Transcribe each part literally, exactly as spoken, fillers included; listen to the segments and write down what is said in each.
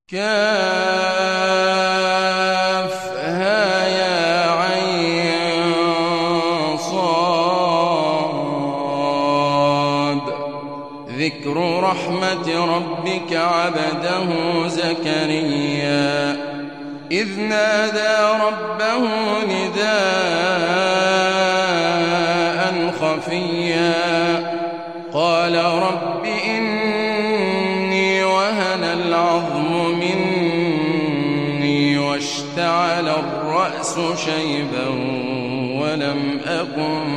كافها يا عين صاد ذكر رحمة ربك عبده زكريا إذ نادى ربه نداء خفيا قال رب إني وهن العظم مني واشتعل الرأس شيبا ولم أكن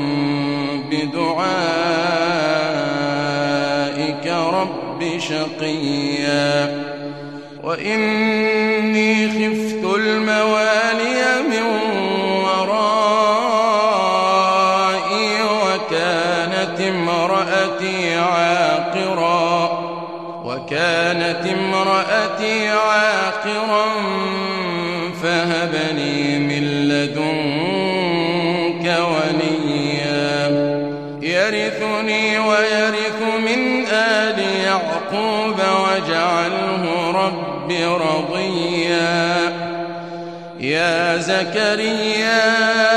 بدعائك رب شقيا وإني خفت الموالي من ورائي وكانت امرأتي عاقرا وكانت امرأتي عاقرا فهب لي من لدنك وليا يرثني ويرث من آل يعقوب واجعله رب رضيا يا زكريا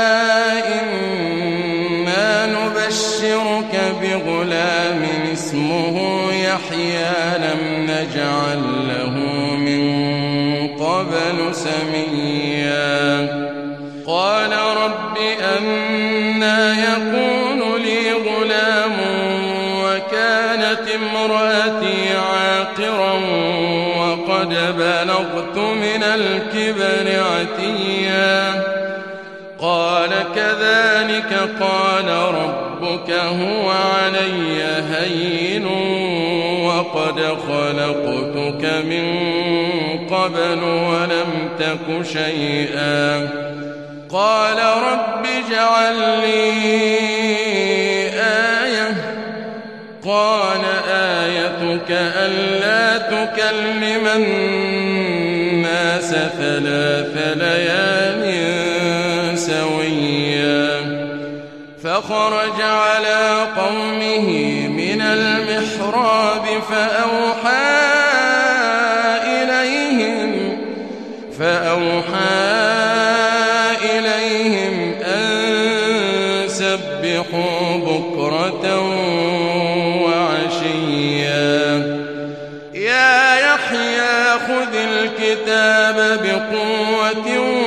إنا نبشرك بغلام اسمه يحيى لم نجعل له من قبل سميا قال رب أنى يكون لي غلام وكانت امرأتي عاقرا وقد بلغت من الكبر عتيا قال كذلك قال ربك هو علي هين وقد خلقتك من قبل ولم تك شيئا قال رب اجعل لي آية قال آيتك ألا تكلم الناس ثلاث ليال سويا فخرج على قومه من المحراب فأوحى إليهم فأوحى إليهم أن سبحوا بكرة وعشيا يا يحيى خذ الكتاب بقوة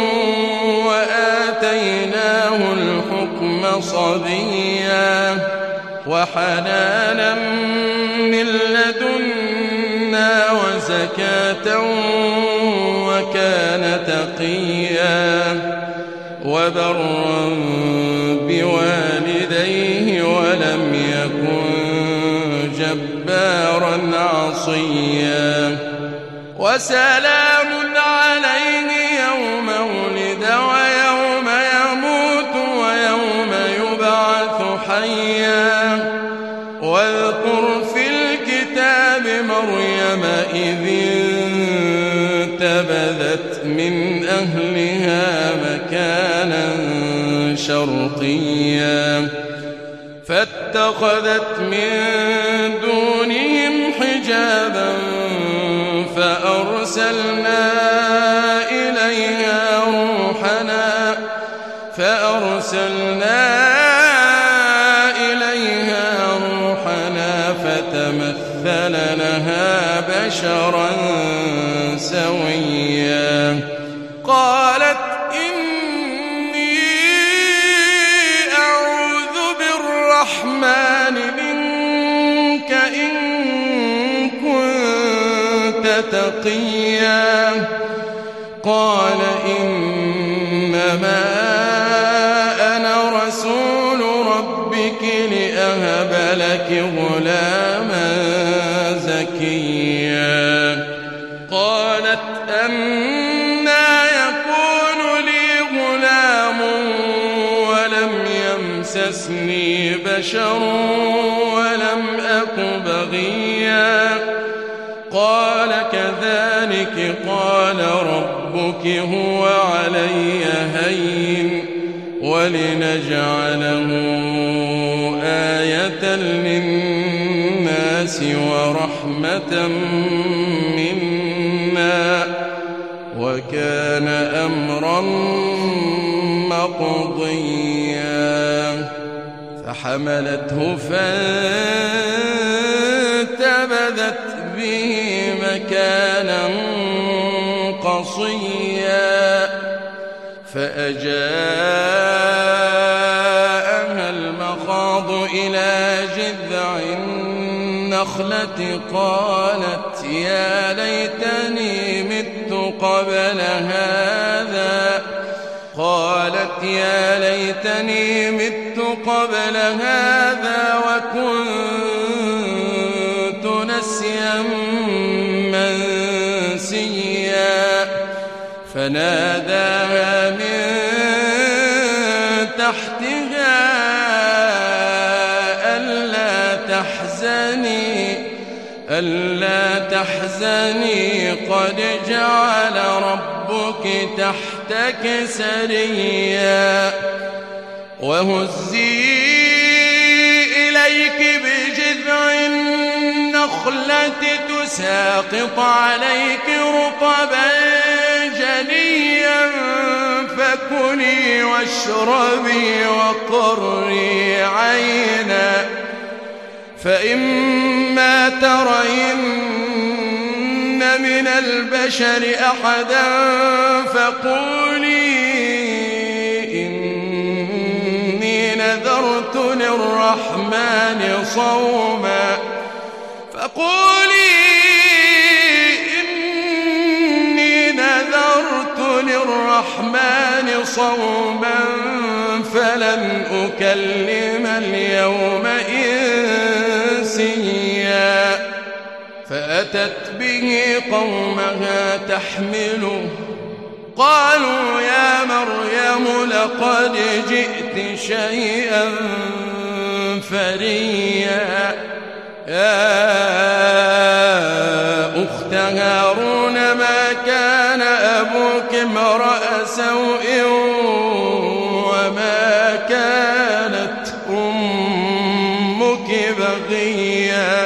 وآتيناه الحكم صبيا وحنانا من لدنا وزكاة وكان تقيا وبرا بوالديه ولم يكن جبارا عصيا وسلام عليه يوم ولد ويوم يموت ويوم يبعث حيا واذكر في الكتاب مريم إذ انتبذت من أهلها مكانا شرقيا فاتخذت من دونهم حجابا فأرسلنا إليها روحنا فأرسلنا إليها روحنا فتمثل لها بشرا سويا قالت إني أعوذ بالرحمن منك إن كنت تقيا قال إنما أنا رسول ربك لأهب لك غلاما زكيا قالت أنى يكون لي غلام ولم يمسسني بشر ولم أك بغيا قال كذلك قال ربك هو علي هين ولنجعله آية للناس ورحمة منا أجرا مقضيا فحملته فانتبذت به مكانا قصيا فأجاءها المخاض إلى جذع النخلة قالت يا ليتني مت قبل هذا قالت يا ليتني مت قبل هذا وكنت نسيا منسيا فناداها من تحتها ألا تحزني ألا تحزني قد جعل ربك تحتك سريا وهزي إليك بجذع النخلة تساقط عليك رطبا جنيا فكلي واشربي وقري عينا فإما ترين من البشر أحدا فقولي إني نذرت للرحمن صوما فقولي إني نذرت للرحمن صوما فلن أكلم اليوم إنسيا فأتت به قومها تحمله قالوا يا مريم لقد جئت شيئا فريا يا أخت هارون ما كان أبوك امرأ سوء وما كانت أمك بغيا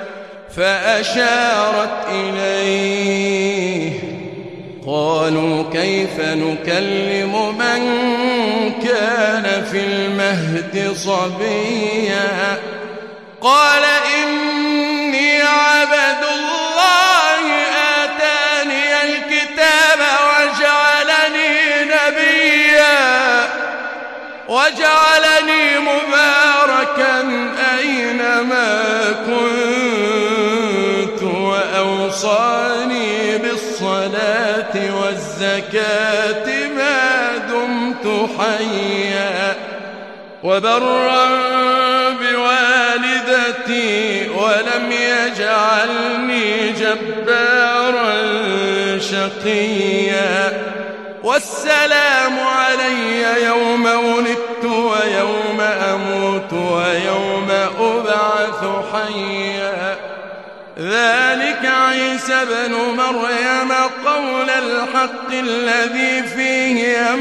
فأشارت إليه قالوا كيف نكلم من كان في المهد صبيا قال إني عبد الله آتاني الكتاب وجعلني نبيا وجعلني مباركا أينما كنت وأوصاني بالصلاة والزكاة ما دمت حيا وبرا بوالدتي ولم يجعلني جبارا شقيا والسلام علي يوم ولدت ويوم أموت ويوم أبعث حيا ذلك عيسى بن مريم قول الحق الذي فيه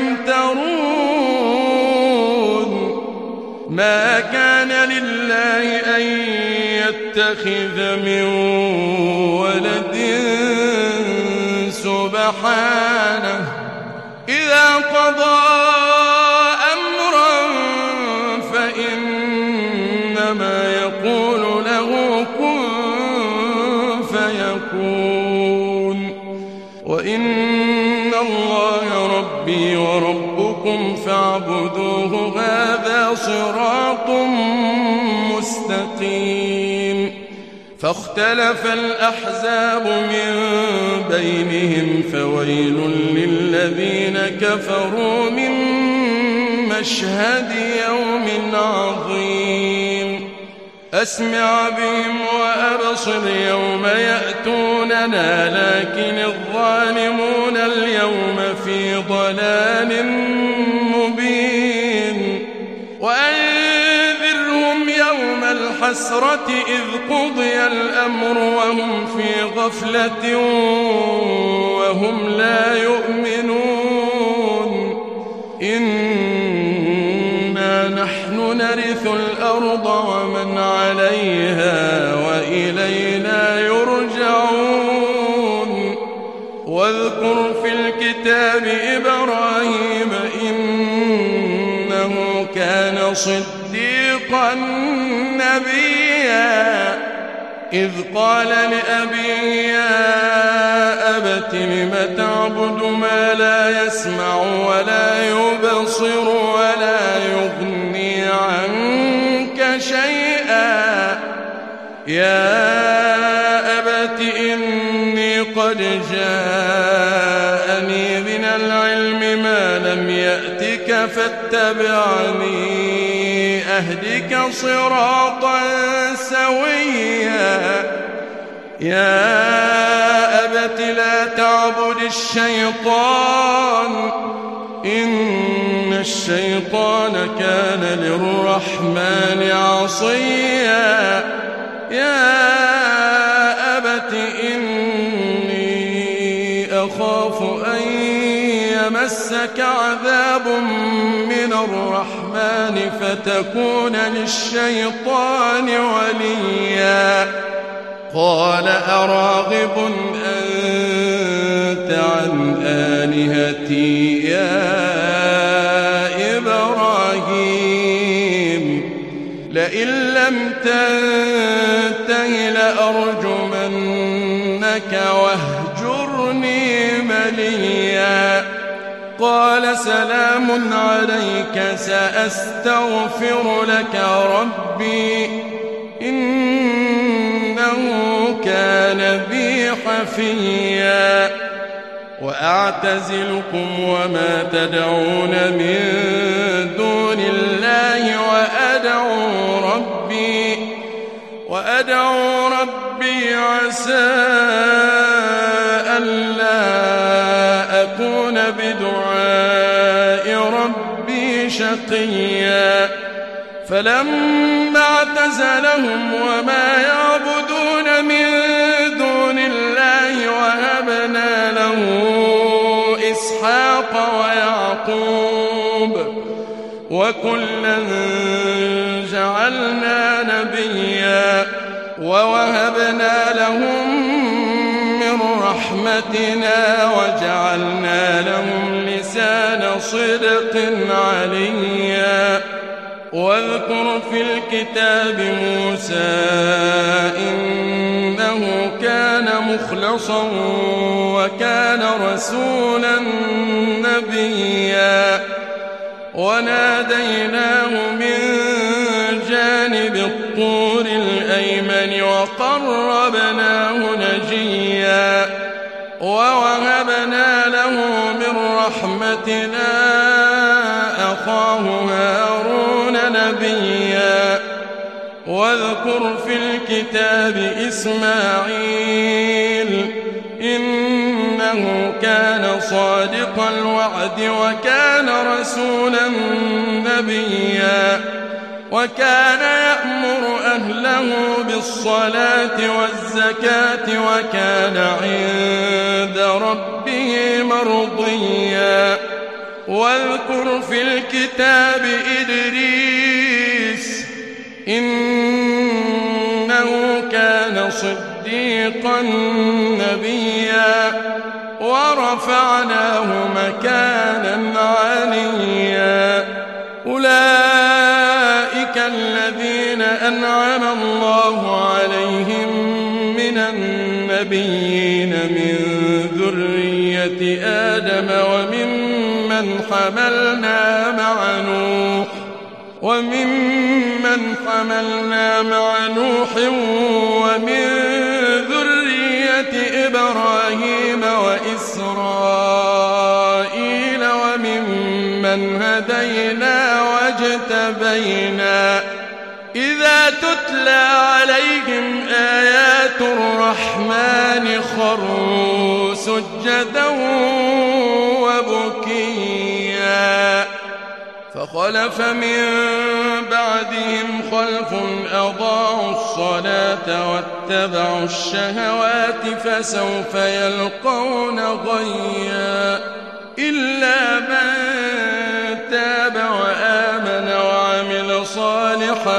يمترون ما كان لله أن يتخذ من ولد سبحانه إذا قضى أمرا فإنما يقول له كن فيكون وإن الله ربي وربكم فاعبدوه هذا صراط مستقيم فاختلف الأحزاب من بينهم فويل للذين كفروا من مشهد يوم عظيم أسمع بهم وأبصر يوم يأتوننا لكن الظالمون اليوم في ضلال مبين وأنذرهم يوم الحسرة إذ قضي الأمر وهم في غفلة وهم لا يؤمنون إنا نحن نرث الأرض ومن عليها وإلينا يرجعون واذكر في الكتاب الكتاب إبراهيم إنه كان صديقا نبيا إذ قال لأبيه يا أبت لم تعبد ما لا يسمع ولا يبصر ولا يغني عنك شيئا يا أبت إني قد جاءني من العلم ما لم يأتك فاتبعني أهدك صراطا سويا يا أبت لا تعبد الشيطان إن الشيطان كان للرحمن عصيا يا أبت إني أخاف أن يمسك عذاب من الرحمن فتكون للشيطان وليا قال أراغب أنت عن آلهتي يا إبراهيم لئن لم تنته لأرجمنك واهجرني مليا قال سلام عليك سأستغفر لك ربي إنه كان بي حفيا وأعتزلكم وما تدعون من دون الله وأدعو ربي وأدعو ربي عسى ألا أكون بدعاء ربي شقيا فلما اعتزلهم وما يعبدون من دون الله وهبنا له إسحاق ويعقوب وكلا جعلنا نبيا ووهبنا لهم من رحمتنا وجعلنا لهم لسان صدق عليا واذكر في الكتاب موسى إنه كان مخلصا وكان رسولا نبيا وناديناه من جانب الطور الأيمن وقربناه نجيا ووهبنا له من رحمتنا أخاه هارون نبيا واذكر في الكتاب إسماعيل إنه كان صادق الوعد وكان رسولا نبيا وكان يأمر أهله بالصلاة والزكاة وكان عند ربه مرضيا واذكر في الكتاب إدريس إنه كان صديقا نبيا ورفعناه مكانا عليا أولئك الذين أنعم الله عليهم من النبيين من ذرية آدم وممن حملنا مع نوح وممن حملنا مع نوح ومن ذرية إبراهيم وإسرائيل وممن هدينا واجتبينا إذا تتلى عليهم آيات الرحمن خروا سجدا وبكيا فخلف من بعدهم خلف أضاعوا الصلاة واتبعوا الشهوات فسوف يلقون غيا إلا من تاب وآمن وعمل صالحا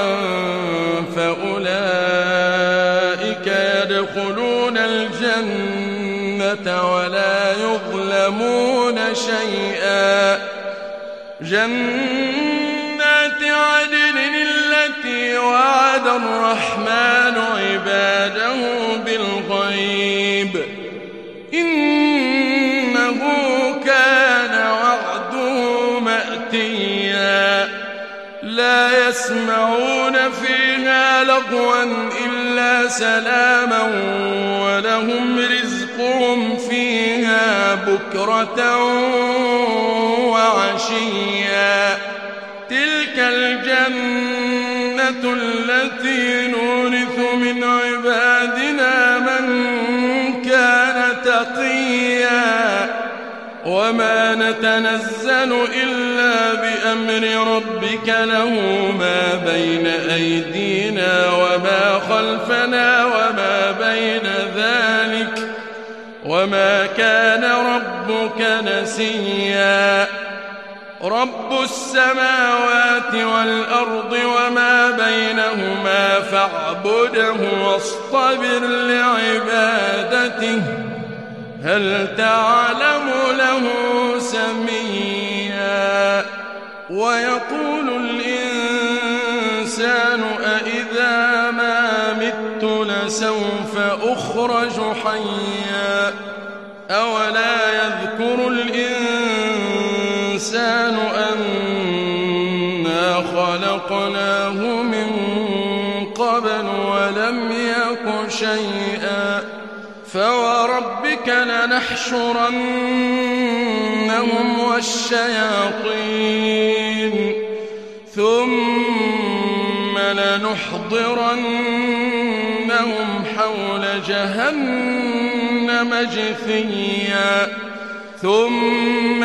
فأولئك يدخلون الجنة الجنة ولا يظلمون شيئا. جنات عدن التي وعد الرحمن عباده بالغيب إنه كان وعده مأتيا. لا يسمعون فيها لغوا إلا سلاما ولهم رزقهم فيها بكرة وعشيا. تلك الجنة التي نورث من عبادنا من كان تقيا. وما نتنزل إلا بأمر ربك له ما بين أيدينا وما خلفنا وما بين ذلك وما كان ربك نسيا. رب السماوات والأرض وما بينهما فاعبده واصطبر لعبادته هل تعلم له سميا. ويقول الإنسان أإذا ما مت لسوف أخرج حيا. أولا يذكر الإنسان أنا خلقناه من قبل ولم يك شيئا. فوربك لنحشرنهم والشياطين ثم لنحضرنهم حول جهنم جثيا. ثم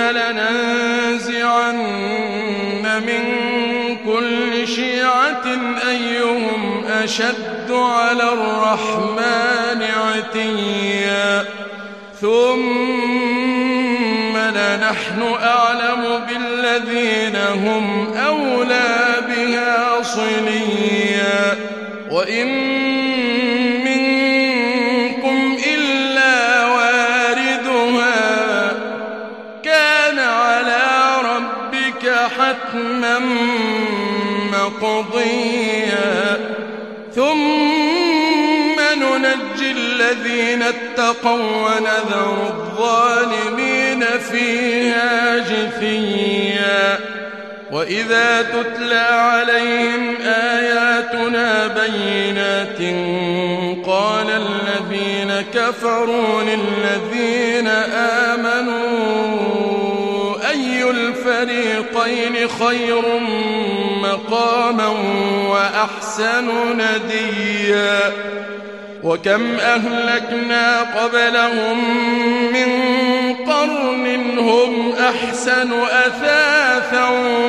لننزعن من كل شيعة أيهم أشد على الرحمن عتيا. ثم لنحن أعلم بالذين هم أولى بها صليا. وإن منكم إلا واردها كان على ربك حتما مقضيا. ثم ننجي الذين اتقوا ونذر الظالمين فيها جثيا. وإذا تتلى عليهم آياتنا بينات قال الذين كفروا للذين آمنوا أي الفريقين خير مقاما وأحسن نديا. وكم أهلكنا قبلهم من قرن هم أحسن أثاثا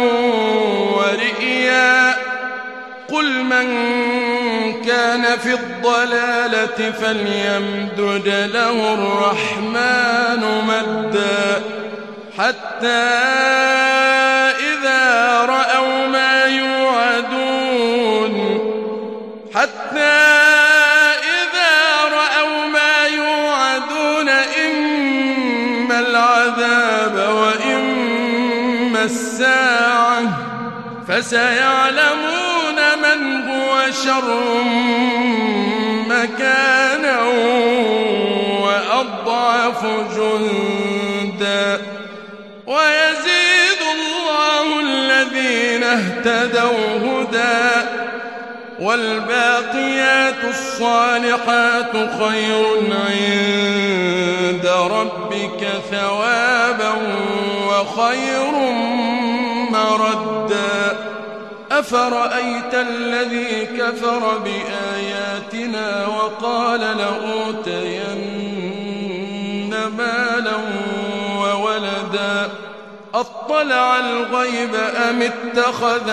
ورئيا. قل من كان في الضلالة فليمدد له الرحمن مدا حتى إذا رأوا ما يوعدون حتى إذا رأوا ما يوعدون إما العذاب وإما الساعة فسيعلمون من هو شر مكانا وأضعف جندا. ويزيد الله الذين اهتدوا هدى والباقيات الصالحات خير عند ربك ثوابا وخير مردا. أفرأيت الذي كفر بآياتنا وقال لأوتين مالا وولدا أطلع الغيب أم اتخذ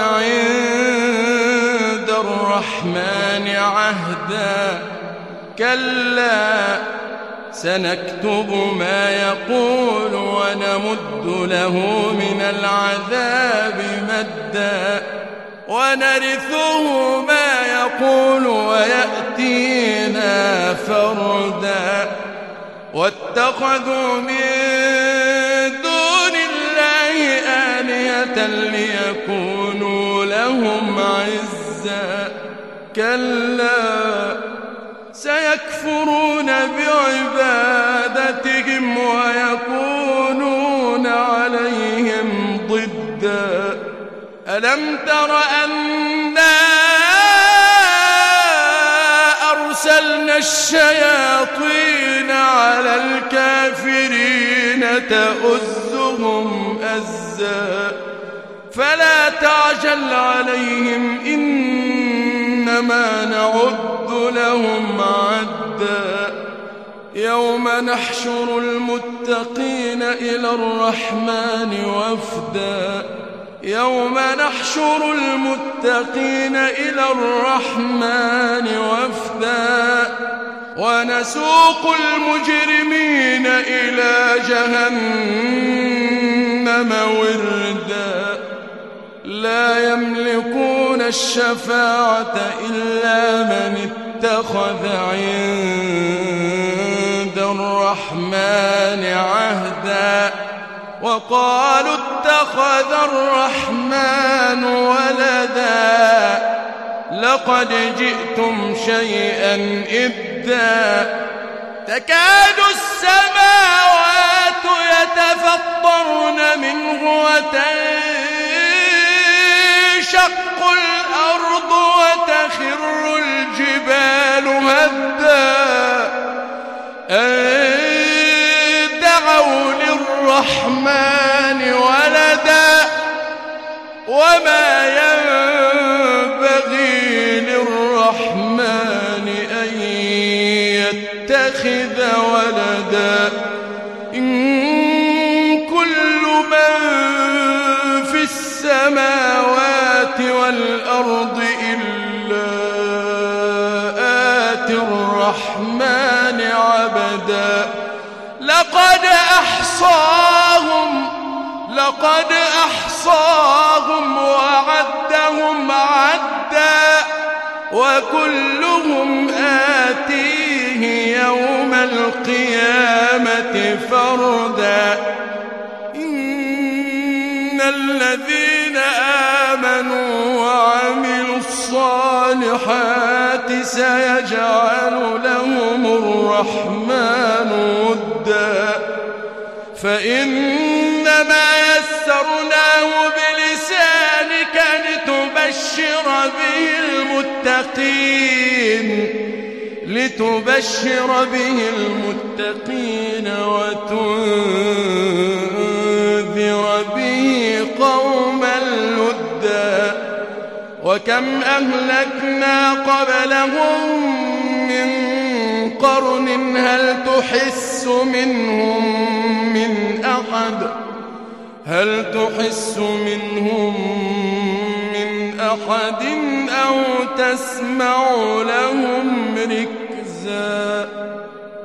عند الرحمن عهدا. كلا سنكتب ما يقول ونمد له من العذاب مدا ونرثه ما يقول ويأتينا فردا. واتخذوا من دون الله آلهة ليكونوا لهم عزا كلا سيكفرون بعبادتهم ويكونون عليهم ضدا ألم تر أنا أرسلنا الشياطين على الكافرين تؤزهم أزا فلا تعجل عليهم إنما نعد لهم عدا يوم نحشر المتقين إلى الرحمن وفدا يوم نحشر المتقين إلى الرحمن وفدا ونسوق المجرمين إلى جهنم وردا لا يملكون الشفاعة إلا من اتخذ عند الرحمن عهدا وقالوا اتخذ الرحمن ولدا لقد جئتم شيئا إدا تكاد السماوات يتفطرن منه وتنشق الأرض وتخر الجبال هدا أن دعوا للرحمن ولدا وما ينبغي للرحمن أن يتخذ ولدا إن كل من في السماوات والأرض إلا آتي الرحمن عبدا لقد أحصاهم لقد أحصاهم وعدهم عدا وكلهم آتيه يوم القيامة فردا إن الذين آمنوا وعملوا الصالحات سيجعل لهم الرحمن ودا فإنما يسرناه بلسانك لتبشر به المتقين لتبشر به المتقين وتنذر به قوما لدا وكم أهلكنا قبلهم من قرن هل تحس منهم من أحد هل تحس منهم من أحد أو تسمع لهم ركزا